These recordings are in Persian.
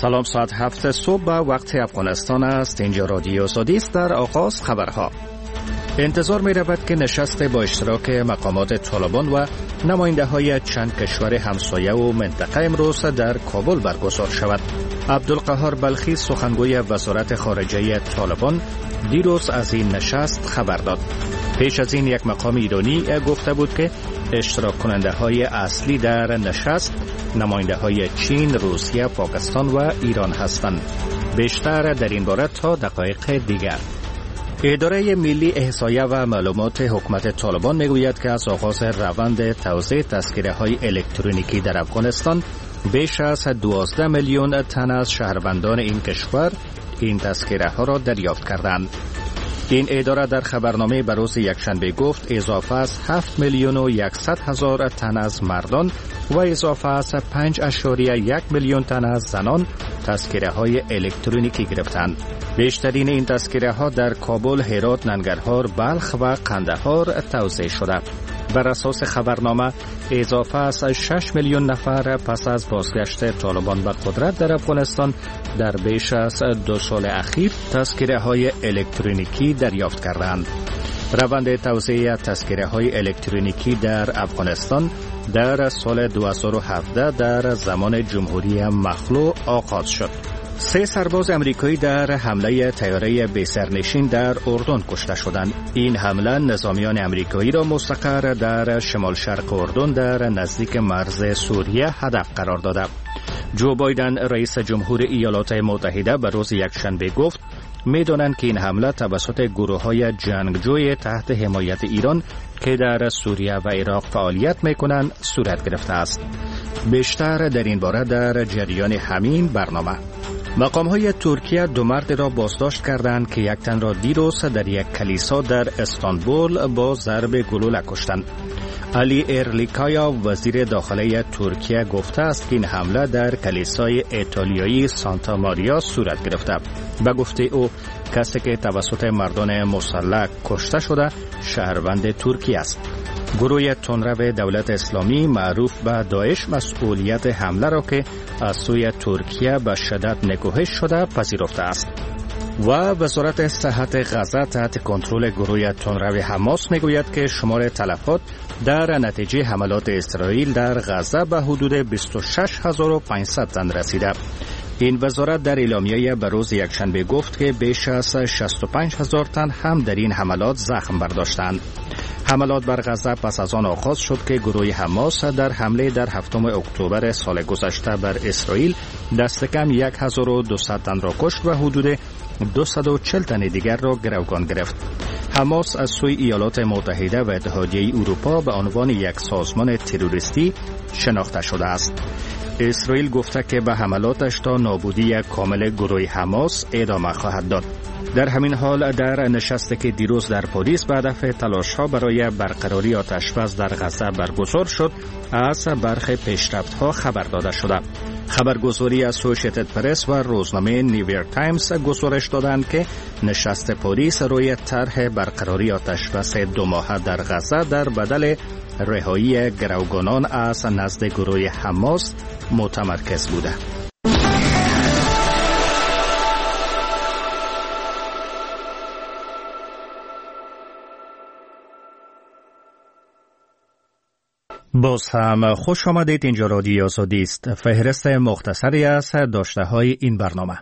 سلام، ساعت 7 صبح وقت افغانستان است. اینجا رادیو آزادی است. در آغاز خبرها. انتظار می رود که نشست با اشتراک مقامات طالبان و نماینده های چند کشور همسایه و منطقه امروز در کابل برگزار شود. عبدالقهار بلخی سخنگوی وزارت خارجه طالبان دیروز از این نشست خبر داد. پیش از این یک مقام ایرانی گفته بود که اشتراک کننده های اصلی در نشست نماینده های چین، روسیه، پاکستان و ایران هستند. بیشتر در این باره تا دقایق دیگر. اداره ملی احصایه و معلومات حکومت طالبان میگوید که از آغاز روند توزیع تذکره های الکترونیکی در افغانستان بیش از 12 میلیون تن از شهروندان این کشور این تذکره ها را دریافت کردند. این اداره در خبرنامه به روز یکشنبه گفت اضافه از 7 میلیون و 100 هزار تن از مردان و اضافه از 5.1 میلیون تن از زنان تذکره های الکترونیکی گرفتند. بیشترین این تذکره ها در کابل، هرات، ننگرهار، بلخ و قندهار توزیع شده. بر اساس خبرنامه اضافه از 6 میلیون نفر پس از بازگشت طالبان به قدرت در افغانستان در بیش از 2 سال اخیر تذکره های الکترونیکی دریافت کردند. روند توزیع تذکره های الکترونیکی در افغانستان در سال 2017 در زمان جمهوری مخلوع آغاز شد. 3 سرباز امریکایی در حمله طیاره بی‌سرنشین در اردن کشته شدند. این حمله نظامیان امریکایی را مستقر در شمال شرق اردن در نزدیک مرز سوریه هدف قرار داده. جو بایدن رئیس جمهور ایالات متحده به روز یکشنبه گفت می‌دانند که این حمله توسط گروه‌های جنگجوی تحت حمایت ایران که در سوریه و عراق فعالیت می‌کنند صورت گرفته است. بیشتر در این باره در جریان همین برنامه. مقام‌های ترکیه 2 مرد را بازداشت کردند که یک تن را دیروز در یک کلیسا در استانبول با ضرب گلوله کشتند. علی ارلیکایا وزیر داخله ترکیه گفته است که این حمله در کلیسای ایتالیایی سانتا ماریا صورت گرفته. به گفته او کسی که توسط مردان مسلح کشته شده شهروند ترکیه است. گروه تندرو دولت اسلامی معروف به داعش مسئولیت حمله را که از سوی ترکیه به شدت نکوهش شده پذیرفته است. و وزارت صحت غزه تحت کنترل گروه تندرو حماس میگوید که شمار تلفات در نتیجه حملات اسرائیل در غزه به حدود 26500 تن رسیده. این وزارت در اعلامیه به روز یکشنبه گفت که بیش از 65000 تن هم در این حملات زخم برداشتند. حملات بر غزه پس از آن آغاز شد که گروه حماس در حمله در 7 اکتبر سال گذشته بر اسرائیل دست کم 1200 تن را کشت و حدود 240 تن دیگر را گروگان گرفت. حماس از سوی ایالات متحده و اتحادیه اروپا به عنوان یک سازمان تروریستی شناخته شده است. اسرائیل گفته که به حملاتش تا نابودی کامل گروه حماس ادامه خواهد داد. در همین حال در نشستی که دیروز در پاریس به هدف تلاش‌ها برای برقراری آتش‌بس در غزه برگزار شد از برخی پیشرفت‌ها خبر داده شده. خبرگزاری اسوسییتد پرس و روزنامه نیویورک تایمز گزارش دادند که نشست پاریس روی طرح برقراری آتش‌بس 2 ماهه در غزه در بدل رهایی گروگانان از نزد گروه حماس متمرکز بوده. باز هم خوش آمدید. اینجا رادیو آزادی است. فهرست مختصری از داشته‌های این برنامه.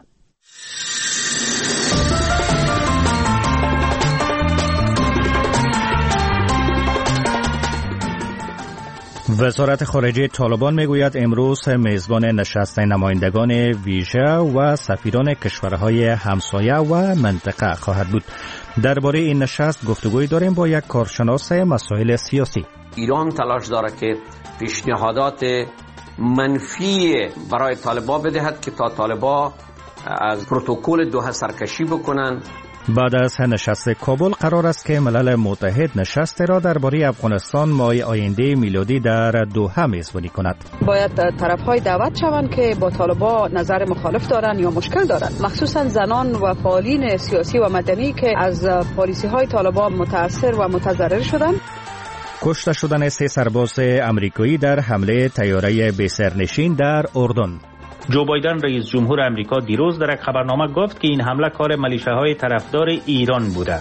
وزارت خارجه طالبان میگوید امروز میزبان نشست نمایندگان ویژه و سفیران کشورهای همسایه و منطقه خواهد بود. درباره این نشست گفتگوی داریم با یک کارشناس مسائل سیاسی. ایران تلاش داره که پیشنهادات منفی برای طالبان بدهد که تا طالبان از پروتکل دوحه سرکشی بکنن. بعد از نشست کابل قرار است که ملل متحد نشست را درباره افغانستان ماه آینده میلادی در دوحه میزبانی کند. باید طرف‌های دعوت شوند که با طالبان نظر مخالف دارند یا مشکل دارند، مخصوصا زنان و فعالین سیاسی و مدنی که از پالیسی‌های طالبان متاثر و متضرر شدند. کشته شدن 3 سرباز امریکایی در حمله طیاره بی‌سرنشین در اردن. جو بایدن رئیس جمهور امریکا دیروز در یک خبرنامه گفت که این حمله کار ملیشه‌های طرفدار ایران بوده.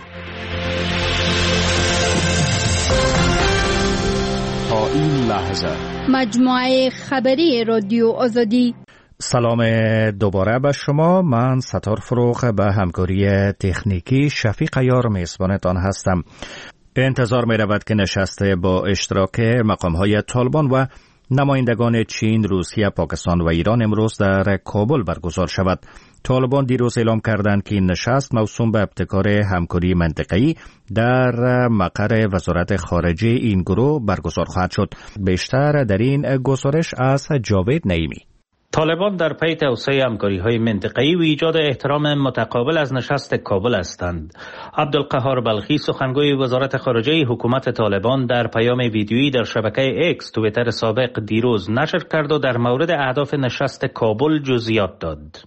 تا این لحظه مجموعه خبری رادیو آزادی. سلام دوباره به شما. من ستار فروغ به همکاری تکنیکی شفیق عیار میزبانتان هستم. انتظار می رود که نشست با اشتراک مقام‌های طالبان و نمایندگان چین، روسیه، پاکستان و ایران امروز در کابل برگزار شود. طالبان دیروز اعلام کردند که این نشست موسوم به ابتکار همکاری منطقه‌ای در مقر وزارت خارجه این گروه برگزار خواهد شد. بیشتر در این گزارش از جاوید نعیمی. طالبان در پی توسعه همکاری‌های منطقه‌ای و ایجاد احترام متقابل از نشست کابل هستند. عبدالقهار بلخی، سخنگوی وزارت خارجه حکومت طالبان، در پیام ویدیویی در شبکه اکس توییتر سابق دیروز نشر کرد و در مورد اهداف نشست کابل جزئیات داد.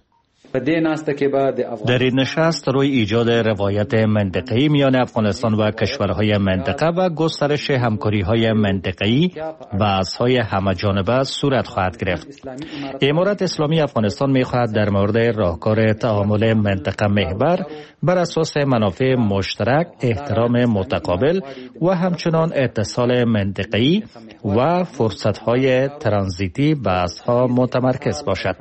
در این نشست روی ایجاد روایت منطقه‌ای میان افغانستان و کشورهای منطقه و گسترش همکاری‌های منطقه‌ای بحث‌های همه‌جانبه صورت خواهد گرفت. امارت اسلامی افغانستان می‌خواهد در مورد راهکار تعامل منطقه محور بر اساس منافع مشترک، احترام متقابل و همچنان اتصال منطقه‌ای و فرصت‌های ترانزیتی بحث‌ها متمرکز باشد.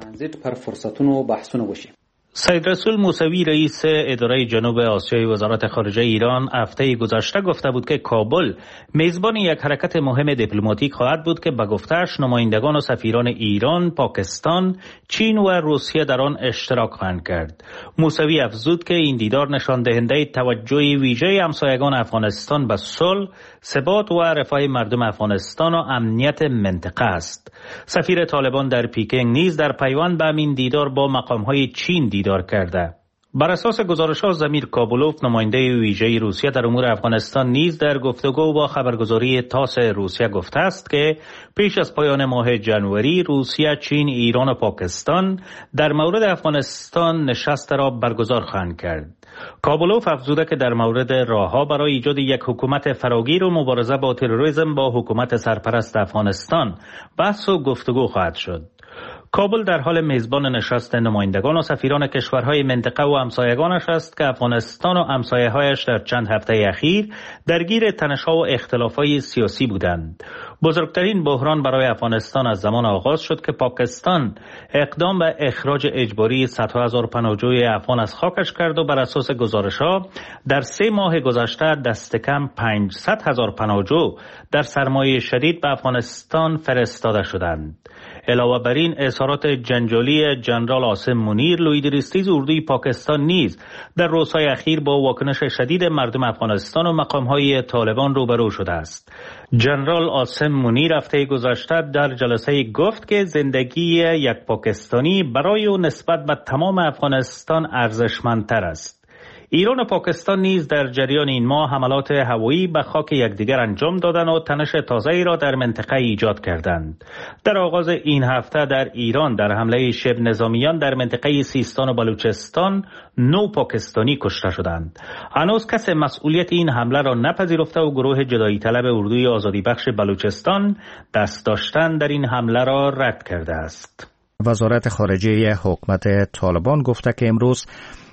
سید رسول موسوی، رئیس اداره جنوب آسیای وزارت خارجه ایران، هفته گذشته گفته بود که کابل میزبان یک حرکت مهم دیپلماتیک خواهد بود که به گفته‌اش نمایندگان و سفیران ایران، پاکستان، چین و روسیه در آن اشتراک خواهند کرد. موسوی افزود که این دیدار نشان دهنده توجه ویژه همسایگان افغانستان به صلح، ثبات و رفاه مردم افغانستان و امنیت منطقه است. سفیر طالبان در پیکنگ نیز در پیوند به همین دیدار با مقام‌های چین دیدار کرده. بر اساس گزارش‌ها زمیر کابولوف، نماینده ویژه روسیه در امور افغانستان، نیز در گفتگو با خبرگزاری تاس روسیه گفته است که پیش از پایان ماه جنوری روسیه، چین، ایران و پاکستان در مورد افغانستان نشست را برگزار خواهند کرد. کابولوف افزوده که در مورد راه‌ها برای ایجاد یک حکومت فراگیر و مبارزه با تروریسم با حکومت سرپرست افغانستان بحث و گفتگو خواهد شد. کابل در حال میزبان نشست نمایندگان و سفیران کشورهای منطقه و همسایگانش است که افغانستان و همسایه‌هایش در چند هفته اخیر درگیر تنش‌ها و اختلاف‌های سیاسی بودند. بزرگترین بحران برای افغانستان از زمان آغاز شد که پاکستان اقدام به اخراج اجباری صدها هزار پناهجوی افغان از خاکش کرد و بر اساس گزارش‌ها در 3 ماه گذشته دست کم 500,000 پناهجو در سرمایه شدید به افغانستان فرستاده شدند. علاوه بر این، اظهارات جنجالی جنرال عاصم منیر، لویدریستیز اردوی پاکستان نیز در روزهای اخیر با واکنش شدید مردم افغانستان و مقام‌های طالبان روبرو شده است. جنرال عاصم منیر هفته گذشته در جلسه گفت که زندگی یک پاکستانی برای و نسبت به تمام افغانستان ارزشمندتر است. ایران و پاکستان نیز در جریان این ماه حملات هوایی به خاک یکدیگر انجام دادند و تنش تازه‌ای را در منطقه ایجاد کردند. در آغاز این هفته در ایران در حمله شبه نظامیان در منطقه سیستان و بلوچستان 9 پاکستانی کشته شدند. هنوز کسی مسئولیت این حمله را نپذیرفته و گروه جدایی طلب اردوی آزادی بخش بلوچستان دست داشتن در این حمله را رد کرده است. وزارت خارجه حکومت طالبان گفته که امروز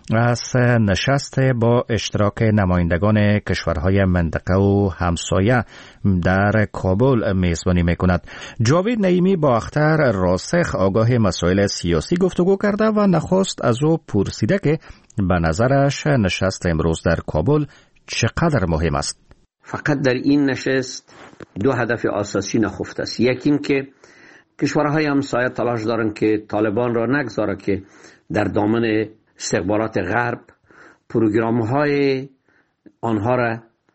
از نشست با اشتراک نمایندگان کشورهای منطقه و همسایه در کابل میزبانی میکند. جاوید نعیمی با اختر راسخ آگاه مسائل سیاسی گفتگو کرده و نخست از او پرسیده که به نظرش نشست امروز در کابل چقدر مهم است. فقط در این نشست 2 هدف اساسی نهفته است. یکی این که کشورهای همسایه تلاش دارند که طالبان را نگذاره که در دامن استخبارات غرب پروگرام‌های آنها را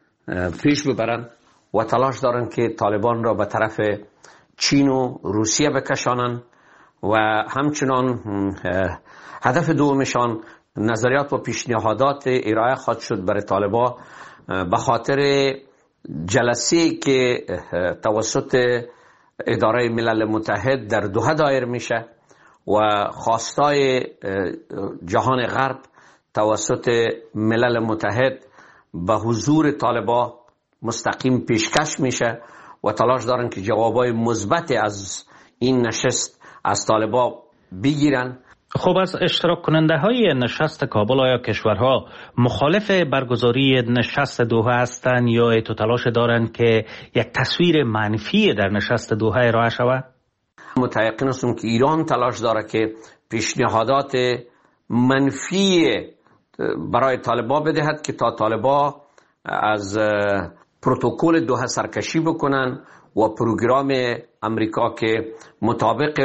پیش ببرند و تلاش دارند که طالبان را به طرف چین و روسیه بکشانند و همچنان هدف دومشان نظریات و پیشنهادات ارائه خواهد شد برای طالبان به خاطر جلسه‌ای که توسط اداره ملل متحد در دوحه دایر میشه و خواستای جهان غرب توسط ملل متحد به حضور طالبان مستقیم پیشکش میشه و تلاش دارن که جوابای مثبت از این نشست از طالبان بگیرن. خب از اشتراک کننده های نشست کابل آیا کشورها مخالف برگزاری نشست دوحه هستند یا ایتو تلاش دارند که یک تصویر منفی در نشست دوحه ارائه شود؟ متيقن هستم که ایران تلاش داره که پیشنهادات منفی برای طالبان بدهد که تا طالبان از پروتکل دوحه سرکشی بکنن و پروگرام امریکا که مطابق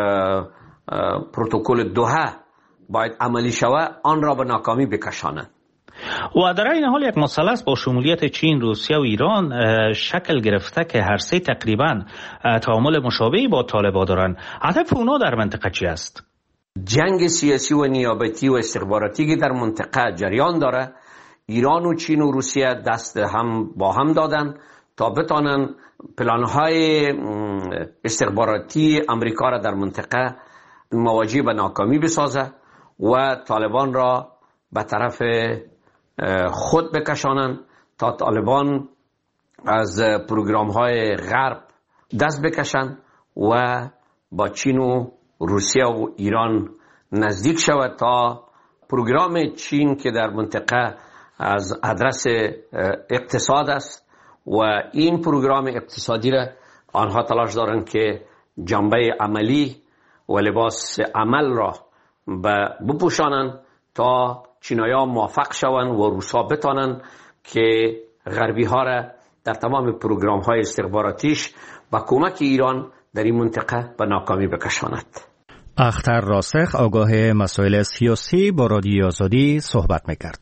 پروتکل دوحه باید عملی شود آن را به ناکامی بکشانند. و در این حال یک مثلث با شمولیت چین، روسیه و ایران شکل گرفته که هر سه تقریبا تعامل مشابهی با طالبان دارند. هدف اونا در منطقه چی است؟ جنگ سیاسی و نیابتی و استخباراتی که در منطقه جریان داره، ایران و چین و روسیه دست هم با هم دادن تا بتانن پلانهای استخباراتی امریکا را در منطقه مواجه به ناکامی بسازه و طالبان را به طرف خود بکشانند تا طالبان از پروگرام های غرب دست بکشند و با چین و روسیه و ایران نزدیک شود تا پروگرام چین که در منطقه از ادرس اقتصاد است و این پروگرام اقتصادی را آنها تلاش دارند که جنبه عملی و لباس عمل را بپوشانند تا چینایان موفق شوند و روسا بتانند که غربی ها را در تمام پروگرام های استخباراتیش با کمک ایران در این منطقه به ناکامی بکشاند. اختر راسخ آگاه مسائل سیاسی با رادیو آزادی صحبت میکرد.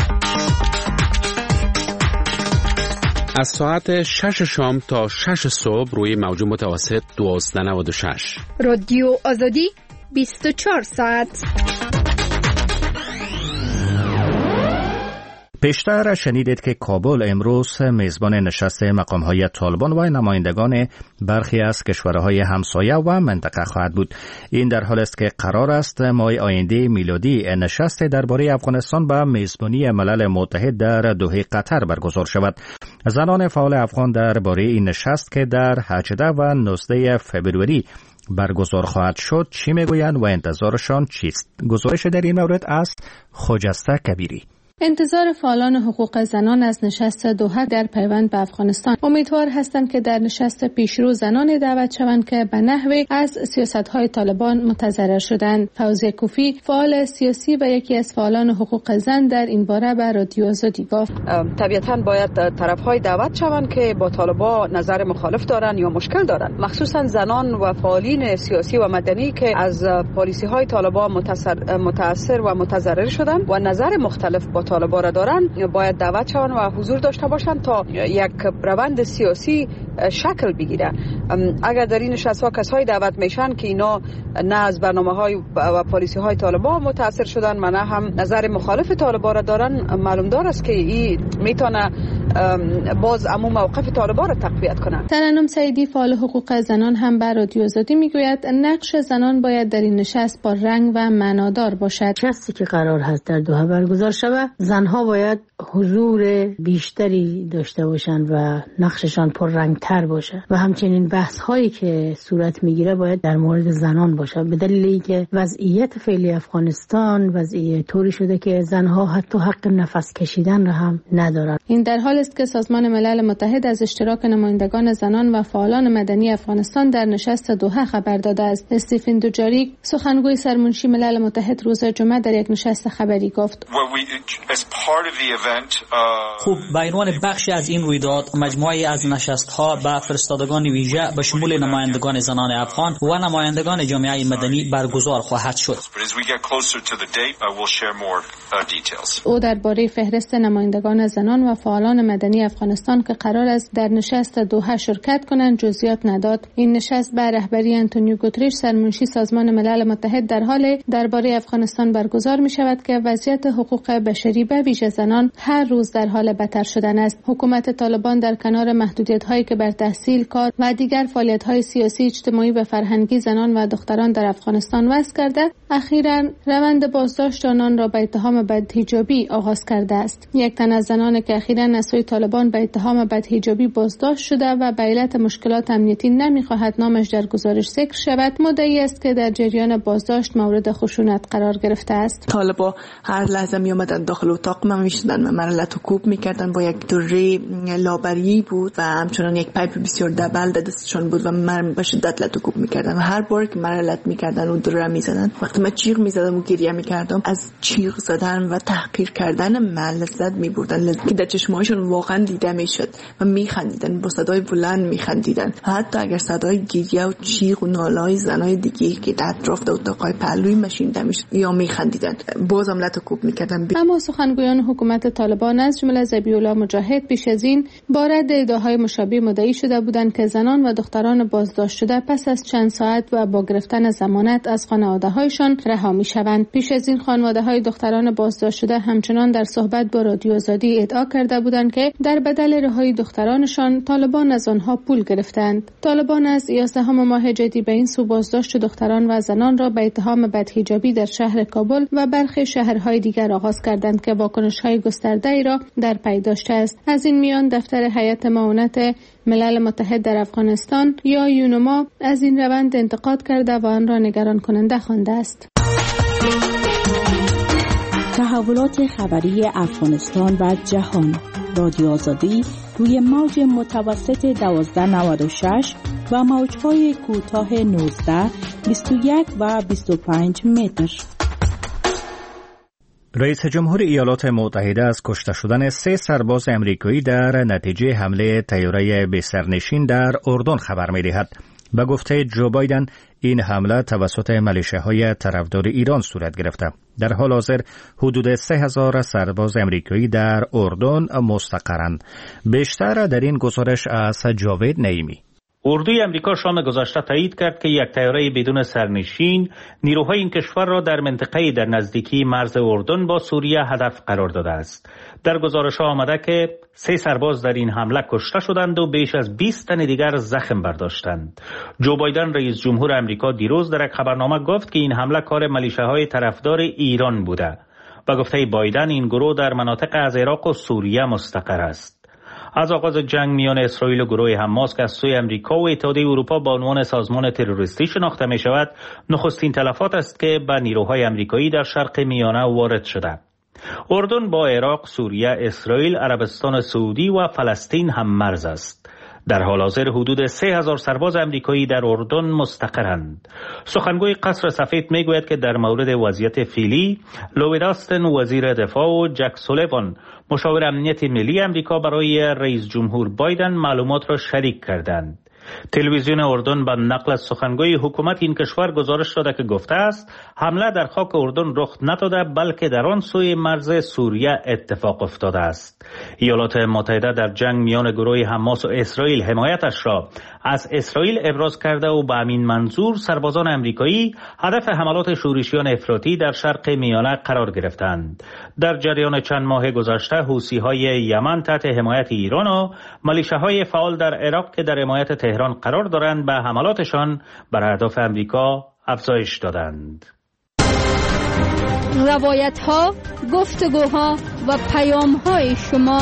از ساعت 6 شام تا 6 صبح روی موج متوسط 1296. رادیو آزادی 24 ساعت. پیشتر شنیدید که کابل امروز میزبان نشست مقام‌های طالبان و نمایندگان برخی از کشورهای همسایه و منطقه خواهد بود. این در حالی است که قرار است ماه آینده میلادی نشست درباره افغانستان به میزبانی ملل متحد در دوحه قطر برگزار شود. زنان فعال افغان درباره این نشست که در 18 و 19 فبروری برگزار خواهد شد چی میگویند و انتظارشان چیست؟ گزارش در این مورد از خجسته کبیری. انتظار فعالان حقوق زنان از نشست دوحه در پیوند به افغانستان امیدوار هستند که در نشست پیشرو زنان دعوت شوند که به نحوی از سیاست‌های طالبان متضرر شدند. فوزیه کوفی فعال سیاسی و یکی از فعالان حقوق زن در این باره به رادیو آزادی گفت طبیعتاً باید طرف‌های دعوت شوند که با طالبان نظر مخالف دارند یا مشکل دارند، مخصوصاً زنان و فعالین سیاسی و مدنی که از پالیسی‌های طالبان متاثر و متضرر شدند و نظر مختلف با طالبان را دارن باید دعوت شوند و حضور داشته باشند تا یک روند سیاسی شکل بگیره. اگر در این نشست‌ها کسایی دعوت میشن که اینا نه از برنامه‌های و پالیسی‌های طالبان متاثر شدن و نه هم نظر مخالف طالبان را دارن، معلوم دار است که این میتونه باز عموم موقف طالبان را تقویت کنه. ترنم سعیدی فعال حقوق زنان هم بر رادیو آزادی میگوید نقش زنان باید در این نشست با رنگ و معنادار باشد. نشستی که قرار هست در دوحه برگزار شود زنها باید حضور بیشتری داشته باشند و نقششان پررنگتر باشه و همچنین بحث هایی که صورت میگیره باید در مورد زنان باشه، به دلیلی که وضعیت فعلی افغانستان وضعیت طوری شده که زنها حتی حق نفس کشیدن را هم ندارند. این در حالی است که سازمان ملل متحد از اشتراک نمایندگان زنان و فعالان مدنی افغانستان در نشست دوحه خبر داده است. استیفن دوجاریک سخنگوی سرمنشی ملل متحد روز جمعه در یک نشست خبری گفت خوب به عنوان بخشی از این رویداد مجموعی از نشست‌ها با فرستادگان ویژه به شمول نمایندگان زنان افغان و نمایندگان جامعه مدنی برگزار خواهد شد. او درباره فهرست نمایندگان زنان و فعالان مدنی افغانستان که قرار است در نشست دوحه شرکت کنند جزئیات نداد. این نشست به رهبری آنتونیو گوتریش سرمنشی سازمان ملل متحد در حال درباره افغانستان برگزار می شود که وضعیت حقوق بشری به ویژه زنان هر روز در حال بدتر شدن است. حکومت طالبان در کنار محدودیت‌هایی که بر تحصیل، کار و دیگر فعالیت‌های سیاسی، اجتماعی و فرهنگی زنان و دختران در افغانستان وضع کرده، اخیراً روند بازداشت آنان را به اتهام بدحجابی آغاز کرده است. یک تن از زنان که اخیراً از سوی طالبان به اتهام بدحجابی بازداشت شده و به علت مشکلات امنیتی نمی‌خواهد نامش در گزارش ذکر شود، مدعی است که در جریان بازداشت مورد خشونت قرار گرفته است. طالبان هر لحظه می اومدن داخل اتاق من میشدن و من لطو کوب میکردن، با یک دوره لابری بود و همچنان یک پایپ بسیار دبل دستشون بود و من به شدت لطو کوب میکردن و هر بار که من لط میکردن و دوره میزدن، وقتی من جیغ میزدم و گریه میکردم، از جیغ زدن و تحقیر کردن من لذت میبردن که در چشمایشون واقعا دیده میشد و میخندیدن، با صدای بلند میخندیدن. حتی اگر صدای گریه و جیغ و نالای زنای دیگه که در اطراف اتاقای پهلوی ماشین میشد یا میخندیدن، بازم لطو کوب میکردن. اما سخنگویان حکومت طالبان از جمله ذبیح الله مجاهد پیش از این با رد ادعاهای مشابه مدعی شده بودند که زنان و دختران بازداشت شده پس از چند ساعت و با گرفتن ضمانت از خانواده‌هایشان رها می‌شوند. پیش از این خانواده‌های دختران بازداشت شده همچنان در صحبت با رادیو آزادی ادعا کرده بودند که در بدل رهایی دخترانشان طالبان از آنها پول گرفتند. طالبان از 11 ماه جدی به این سو بازداشت دختران و زنان را به اتهام بدحجابی در شهر کابل و برخی شهرهای دیگر آغاز کردند که واکنش‌های گسترده‌ای را در پی داشته است. از این میان دفتر هیئت معاونت ملل متحد در افغانستان یا یونما از این روند انتقاد کرده و آن را نگران کننده خوانده است. تحولات خبری افغانستان و جهان. رادیو آزادی روی موج متوسط 1296 و موج‌های کوتاه 19، 21 و 25 متر. رئیس جمهور ایالات متحده از کشته شدن 3 سرباز امریکایی در نتیجه حمله طیاره بی‌سرنشین در اردن خبر می‌دهد. به گفته جو بایدن این حمله توسط ملیشه‌های طرفدار ایران صورت گرفته. در حال حاضر حدود 3000 سرباز امریکایی در اردن مستقرند. بیشتر در این گزارش از جاوید نعیمی. اردوی امریکا شام گذشته تایید کرد که یک طیاره بدون سرنشین نیروهای این کشور را در منطقه‌ای در نزدیکی مرز اردن با سوریه هدف قرار داده است. در گزارش آمده که 3 سرباز در این حمله کشته شدند و بیش از 20 تن دیگر زخم برداشتند. جو بایدن رئیس جمهور امریکا دیروز در یک خبرنامه گفت که این حمله کار ملیشه‌های طرفدار ایران بوده. با گفته بایدن این گروه در مناطق از عراق و سوریه مستقر است. از آغاز جنگ میان اسرائیل و گروه حماس که از سوی امریکا و اتحادیه اروپا با عنوان سازمان تروریستی شناخته می شود، نخستین تلفات است که به نیروهای امریکایی در شرق میانه وارد شده. اردن با عراق، سوریه، اسرائیل، عربستان سعودی و فلسطین هم مرز است. در حال حاضر حدود 3000 سرباز امریکایی در اردن مستقرند. سخنگوی قصر سفید میگوید که در مورد وضعیت فعلی، لوید آستن وزیر دفاع و جک سولیوان مشاور امنیت ملی امریکا برای رئیس جمهور بایدن معلومات را شریک کردند. تلویزیون اردن به نقل از سخنگوی حکومت این کشور گزارش داده که گفته است حمله در خاک اردن رخ نداده بلکه در آن سوی مرز سوریه اتفاق افتاده است. ایالات متحده در جنگ میان گروه حماس و اسرائیل حمایتش را از اسرائیل ابراز کرده و به همین منظور سربازان امریکایی هدف حملات شورشیان افراطی در شرق میانه قرار گرفتند. در جریان چند ماه گذشته حوثی‌های یمن تحت حمایت ایران و ملیشه‌های فعال در عراق که در حمایت تهران قرار دارند به حملاتشان بر اهداف امریکا افزایش دادند. روایت‌ها، گفتگوها و پیام‌های شما.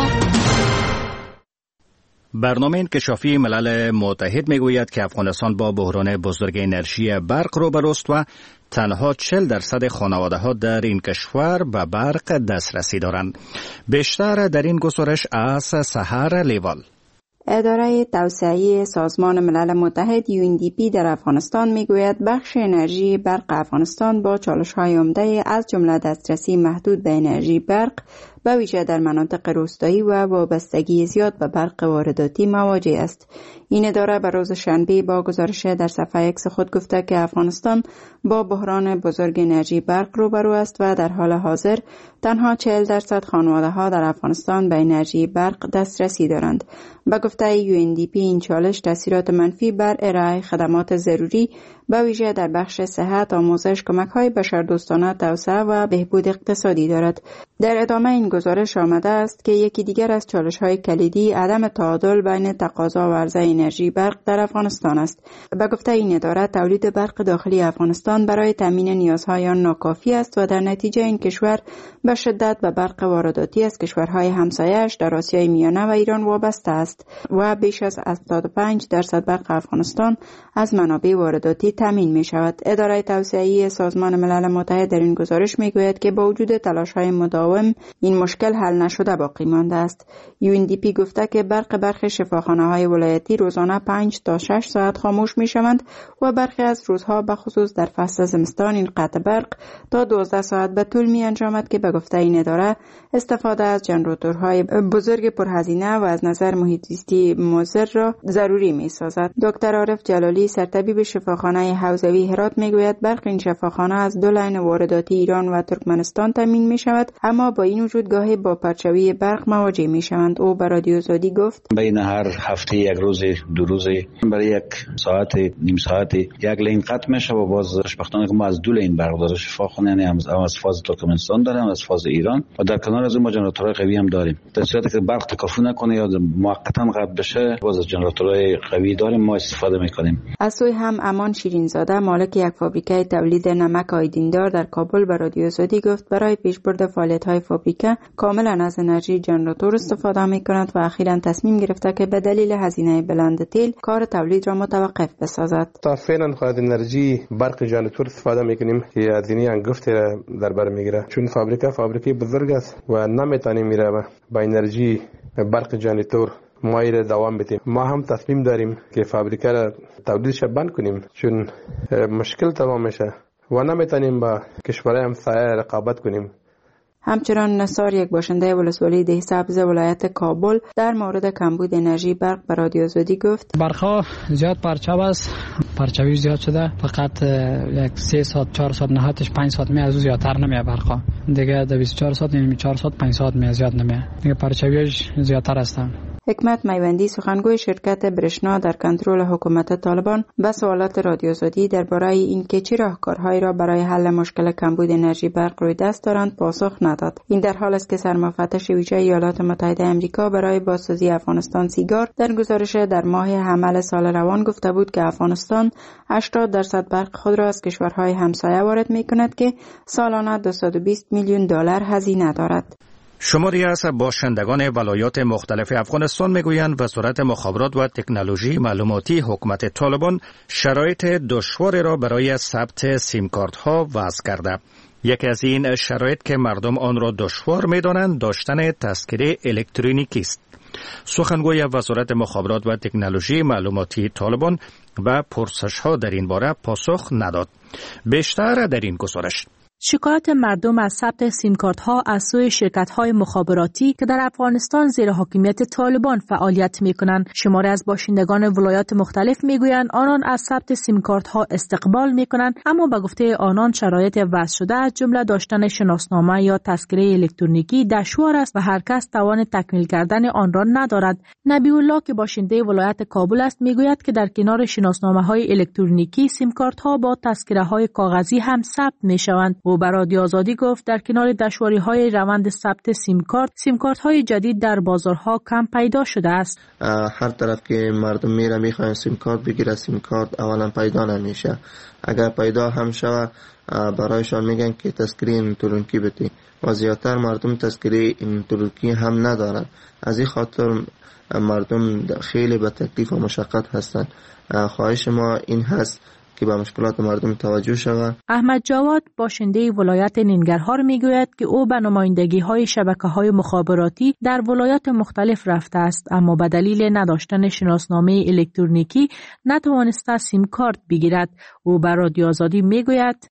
برنامه انکشافی ملل متحد میگوید که افغانستان با بحران بزرگ انرژی برق روبروست و تنها 40% خانواده‌ها در این کشور به برق دسترسی دارند. بیشتر در این گزارش از سحر لیوال. اداره توسعه سازمان ملل متحد UNDP در افغانستان میگوید بخش انرژی برق افغانستان با چالش‌های عمده از جمله دسترسی محدود به انرژی برق به ویژه در مناطق روستایی و وابستگی زیاد به برق وارداتی مواجه است. این اداره به روز شنبه با گزارش در صفحه اکس خود گفته که افغانستان با بحران بزرگ انرژی برق روبرو است و در حال حاضر تنها 40% خانواده‌ها در افغانستان به انرژی برق دسترسی دارند. به گفته UNDP این چالش تاثیرات منفی بر ارائه خدمات ضروری به ویژه در بخش صحت، آموزش، کمک‌های بشردوستانه، توسعه و بهبود اقتصادی دارد. در ادامه این گزارش آمده است که یکی دیگر از چالش‌های کلیدی عدم تعادل بین تقاضا و عرضه انرژی برق در افغانستان است. به گفته این اداره تولید برق داخلی افغانستان برای تامین نیازهای آن ناکافی است و در نتیجه این کشور به شدت به برق وارداتی از کشورهای همسایه‌اش در آسیای میانه و ایران وابسته است و بیش از 85% برق افغانستان از منابع وارداتی تامین می شود. اداره توسعه‌ای سازمان ملل متحد در این گزارش می گوید که با وجود تلاش‌های مداوم این مشکل حل نشده باقی مانده است. UNDP گفته که برق برخی شفاخانه‌های ولایتی روزانه 5 تا 6 ساعت خاموش می شوند و برخی از روزها به خصوص در فصل زمستان این قطع برق تا 12 ساعت به طول می انجامد که به گفته این اداره استفاده از جنراتورهای بزرگ پرهزینه و از نظر محیط زیستی مضر را ضروری می سازد. دکتر عارف جلالی سرطبیب شفاخانه حوزوی هرات می گوید برق این شفاخانه از دو لاین وارداتی ایران و ترکمنستان تامین می شود، اما با این وجود گاهی با پرچاوی برق مواجه می شوند. او به رادیو آزادی گفت بین هر هفته یک روز دو روز برای یک ساعت نیم ساعت یک لین قطع میشه و باز خوشبختانه ما از دو لین برق داره شفاخانه، یعنی هم از فاز ترکمنستان داریم از فاز ایران و در کنار از ما جنراتورهای قوی هم داریم. در صورتی که برق تکافو نکنه یا موقتا قطع بشه باز از جنراتورهای قوی داریم ما استفاده میکنیم. از سوی هم امان شیرینزاده مالک یک فابریکه تولید نمک آیدیندار در کابل به رادیو آزادی گفت برای پیشبرد فعالیت‌های فابریکه کاملا از انرژی جنراتور استفاده می‌کند و اخیراً تصمیم گرفته که به دلیل هزینه بلند تیل کار تولید را متوقف بسازد. تا فعلا خود انرژی برق جنراتور استفاده می‌کنیم که هزینه انگفتی را در بر می‌گیره، چون فابریکه بزرگ است و نمی‌تونیم میره با انرژی برق جنراتور مایره دوام بدیم. ما هم تصمیم داریم که فابریکه را تولیدش بند کنیم چون مشکل تمام میشه و نمی‌تونیم با کشورهای همسایه رقابت کنیم. همچنان نثار یک باشنده ولسوالی ده سبز ولایت کابل در مورد کمبود انرژی برق به رادیو آزادی گفت برق‌ها زیاد پرچاو است، پرچاوی زیاد شده، فقط یک 3 ساعت 4 ساعت نهایتش 5 ساعت می از زیادتر نمیه برق‌ها دیگه، در 24 ساعت یعنی 4 ساعت 5 ساعت می زیاد نمیه دیگه، پرچاویش زیادتر است. حکمت میوندی سخنگوی شرکت برشنا در کنترل حکومت طالبان به سوالات رادیو آزادی درباره اینکه چه راهکارهایی را برای حل مشکل کمبود انرژی برق روی دست دارند پاسخ نداد. این در حال است که سرمفتش ویژه ایالات متحده آمریکا برای بازسازی افغانستان سیگار در گزارش در ماه حمل سال روان گفته بود که افغانستان 80% برق خود را از کشورهای همسایه وارد می‌کند که سالانه 220 میلیون دلار هزینه دارد. شماری از باشندگان ولایات مختلف افغانستان میگویند وزارت مخابرات و تکنولوژی معلوماتی حکومت طالبان شرایط دشواری را برای ثبت سیم کارت ها وضع کرده. یکی از این شرایط که مردم آن را دشوار می‌دانند داشتن تذکره الکترونیکی است. سخنگوی وزارت مخابرات و تکنولوژی معلوماتی طالبان و پرسش ها در این باره پاسخ نداد. بیشتر در این گزارش. شکایت مردم از ثبت سیم کارت ها از سوی شرکت های مخابراتی که در افغانستان زیر حاکمیت طالبان فعالیت می کنند. شماره از باشندگان ولایات مختلف می گویند آنان از ثبت سیم کارت ها استقبال می کنند، اما به گفته آنان شرایط وضع شده از جمله داشتن شناسنامه یا تذکره الکترونیکی دشوار است و هر کس توان تکمیل کردن آن را ندارد. نبی الله که باشنده ولایت کابل است می گوید که در کنار شناسنامه های الکترونیکی سیم کارت ها با تذکره های کاغذی هم ثبت می شوند. او به رادیو آزادی گفت در کنار دشواری‌های روند ثبت سیم کارت های جدید در بازارها کم پیدا شده است. هر طرف که مردم میره میخواین سیم کارت بگیره، سیم کارت اولا پیدا نمیشه. اگر پیدا هم شود برایشان میگن که تذکره الکترونیکی بدی و زیادتر مردم تذکره الکترونیکی هم ندارن. از این خاطر مردم خیلی به تکلیف و مشقت هستند. خواهش ما این هست که به مشکلات مردم توجه شود. احمد جواد باشنده ولایت ننگرهار میگوید که او به نمایندگی‌های شبکه‌های مخابراتی در ولایات مختلف رفته است، اما به دلیل نداشتن شناسنامه الکترونیکی نتوانسته سیم کارت بگیرد. او به رادیو آزادی میگوید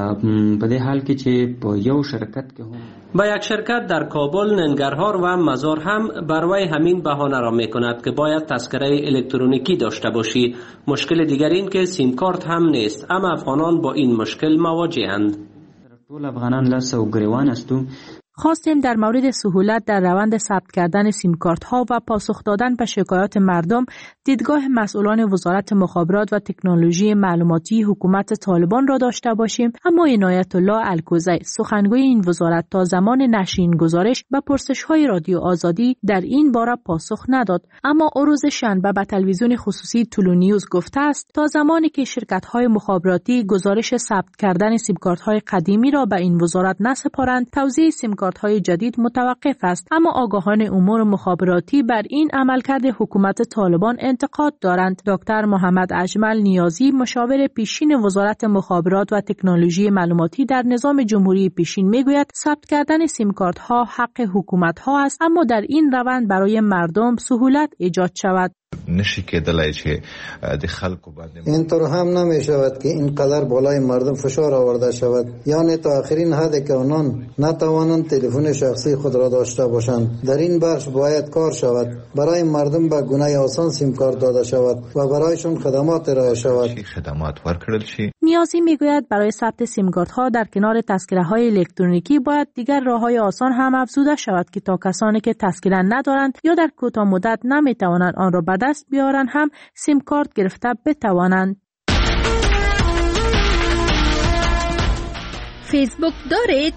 په دې حال کې چې په یو شرکت کې هم با یک شرکت در کابل، ننگرهار و مزار هم بروی همین بهانه را میکند که باید تذکره الکترونیکی داشته باشی. مشکل دیگر این که سیم کارت هم نیست، اما افغانان با این مشکل مواجه‌اند. ټول افغانان له سو ګریوان استو. خواستیم در مورد سهولت در روند ثبت کردن سیم کارت ها و پاسخ دادن به شکایات مردم دیدگاه مسئولان وزارت مخابرات و تکنولوژی معلوماتی حکومت طالبان را داشته باشیم، اما عنایت الله الکوزی سخنگوی این وزارت تا زمان نشر این گزارش به پرسش های رادیو آزادی در این باره پاسخ نداد. اما روز شنبه به تلویزیون خصوصی طلو نیوز گفته است تا زمانی که شرکت های مخابراتی گزارش ثبت کردن سیم کارت های قدیمی را به این وزارت نسپارند، توزیع سیم کارت های جدید متوقف است. اما آگاهان امور مخابراتی بر این عملکرد حکومت طالبان انتقاد دارند. دکتر محمد اجمل نیازی مشاور پیشین وزارت مخابرات و تکنولوژی معلوماتی در نظام جمهوری پیشین میگوید ثبت کردن سیم کارت ها حق حکومت ها است، اما در این روند برای مردم سهولت ایجاد شود. نشی کېدلای چې د خلکو باندې اینطور هم نمی شود که اینقدر بالای مردم فشار آورده شود، یعنی تا آخرین حد که آنان نتوانند تلفن شخصی خود را داشته باشند. در این بخش باید کار شود، برای مردم به گونه آسان سیم کارت داده شود و برایشان خدمات ارائه شود. خدمات ورکړل شي. نیازی میگوید برای ثبت سیم کارت ها در کنار تذکره های الکترونیکی باید دیگر راههای آسان هم افزوده شود که تا کسانی که تذکره ندارند یا در کوتاه مدت نمیتوانند آن را به دست بیارن هم سیم کارت گرفته بتوانند. فیسبوک دارید؟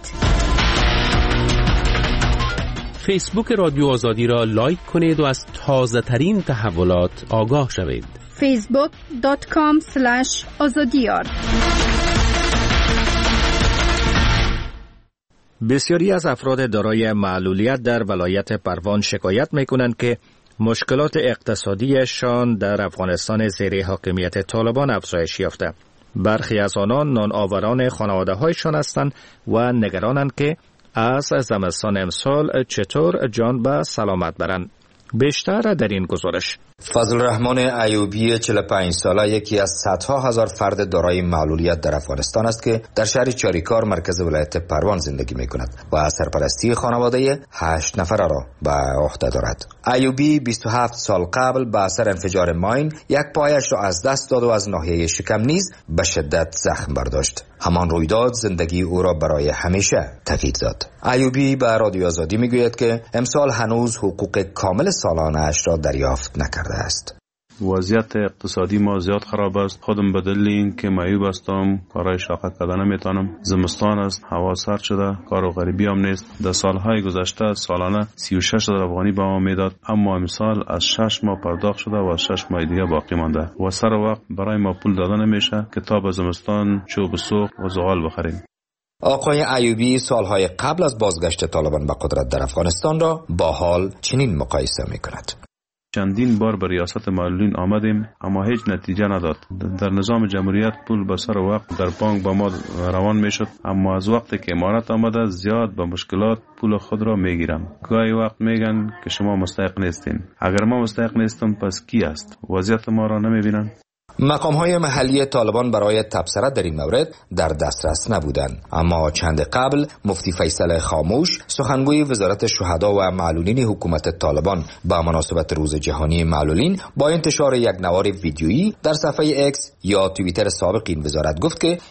فیسبوک رادیو آزادی را لایک کنید و از تازه ترین تحولات آگاه شوید. facebook.com/azadiyar. بسیاری از افراد دارای معلولیت در ولایت پروان شکایت می‌کنند که مشکلات اقتصادیشان در افغانستان زیر حاکمیت طالبان افزایش یافته. برخی از آنان نانآوران خانواده‌هایشان هستند و نگرانند که از زمستان امسال چطور جان به سلامت برند. بیشتر در این گزارش. فضل الرحمن ایوبی 45 ساله یکی از صدها هزار فرد دارای معلولیت در افغانستان است که در شهر چاریکار مرکز ولایت پروان زندگی می کند و سرپرستی خانواده 8 نفره را به عهده دارد. ایوبی 27 سال قبل به اثر انفجار ماین یک پایش را از دست داد و از ناحیه شکم نیز به شدت زخم برداشت. همان رویداد زندگی او را برای همیشه تهدید زد. ایوبی به رادیو آزادی می گوید که امسال هنوز حقوق کامل سالانه اش را دریافت نکرده است. وضعیت اقتصادی ما زیاد خراب است. خودم به دلیل اینکه معیوب هستم کارهای شاقه کردن نمیتونم. زمستان است، هوا سرد شده، کار و غریبی هم نیست. در سالهای گذشته سالانه 36,000 افغانی به ما میداد، اما امسال از 6 ماه پرداخت شده و از 6 ماه دیگه باقی مانده و سر وقت برای ما پول داده نمیشه که تا به زمستان چوب سوخت و زغال بخریم. آقای ایوبی سالهای قبل از بازگشت طالبان به قدرت در افغانستان را با حال چنین مقایسه میکند. چندین بار به ریاست معلولین آمدیم اما هیچ نتیجه نداد. در نظام جمهوریت پول به سر وقت در بانک با ما روان میشد، اما از وقتی که امارت آمده زیاد به مشکلات پول خود را میگیرم. گاهی وقت میگن که شما مستحق نیستین. اگر ما مستحق نیستم پس کی است؟ وضعیت ما را نمیبینن؟ مقام‌های محلی طالبان برای تبصره در این مورد در دسترس نبودند، اما چند قبل مفتی فیصل خاموش سخنگوی وزارت شهدا و معلولین حکومت طالبان با مناسبت روز جهانی معلولین با انتشار یک نوار ویدیویی در صفحه اکس یا توییتر سابق این وزارت گفت که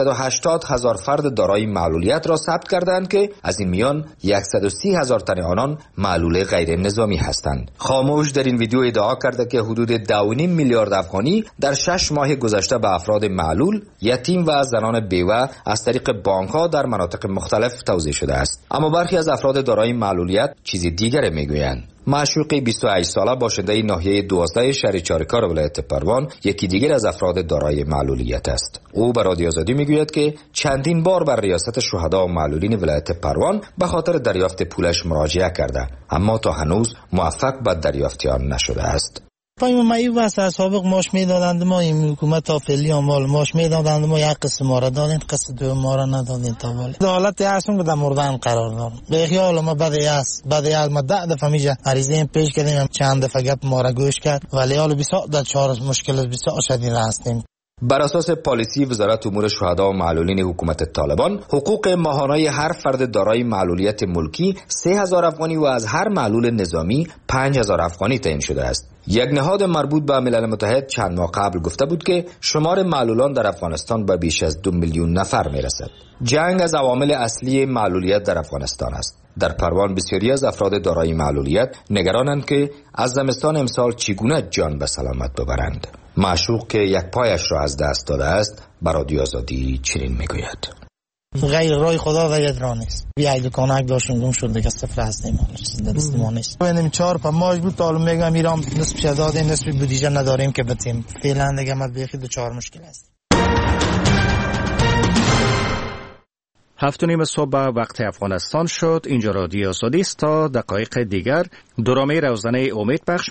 180,000 فرد دارای معلولیت را ثبت کردند که از این میان 130,000 تن آنان معلول غیر نظامی هستند. خاموش در این ویدیو ادعا کرده که حدود 2.5 میلیارد افغانی در 6 ماه گذشته به افراد معلول، یتیم و زنان بیوه از طریق بانک‌ها در مناطق مختلف توزیع شده است. اما برخی از افراد دارای معلولیت چیز دیگری میگویند. معشوقی 28 ساله باشنده ناحیه 12 شهر چاریکار ولایت پروان یکی دیگر از افراد دارای معلولیت است. او به رادیو آزادی میگوید که چندین بار بر ریاست شهدا و معلولین ولایت پروان به خاطر دریافت پولش مراجعه کرده، اما تا هنوز موفق به دریافت آن نشده است. پای معیوب است. از سابق ماش میدادند، ما این حکومت تا فعلی اموال ماش میدادند، ما یک قسم ما را دادیم، قسم دو ما را ندادیم تا ولی حالت هستم که در مردن قرار دارم. به خیال ما بدی است ما 10 دفعه میجه عریضه پیش کردیم، چند دفعه گپ ما را گوش کرد ولی حالا بسیار در چهار مشکل بسیار شدید هستیم. بر اساس پالیسی وزارت امور شهدا و معلولین حکومت طالبان، حقوق ماهانه هر فرد دارای معلولیت ملکی 3,000 افغانی و از هر معلول نظامی 5,000 افغانی تعیین شده است. یک نهاد مربوط به ملل متحد چند ماه قبل گفته بود که شمار معلولان در افغانستان به بیش از 2 میلیون نفر میرسد. جنگ از عوامل اصلی معلولیت در افغانستان است. در پروان بسیاری از افراد دارای معلولیت نگرانند که از زمستان امسال چگونه جان به سلامت ببرند. معشوق که یک پایش را از دست داده است بر رادیو آزادی چنین میگوید: غیر رای خدا و یک راه نیست. بیای دکانک داشتم گم شد دیگه صفر هست دست ما نیست. ببینیم 4 ماه بود تا میگم میرم نصف دادیم نصف بودجه نداریم که بتیم. فعلا دیگه ما بخی دو 4 مشکل است. 7:30 صبح وقت افغانستان شد. اینجا رادیو آزادی است. تا دقایق دیگر درامه روزانه امید بخش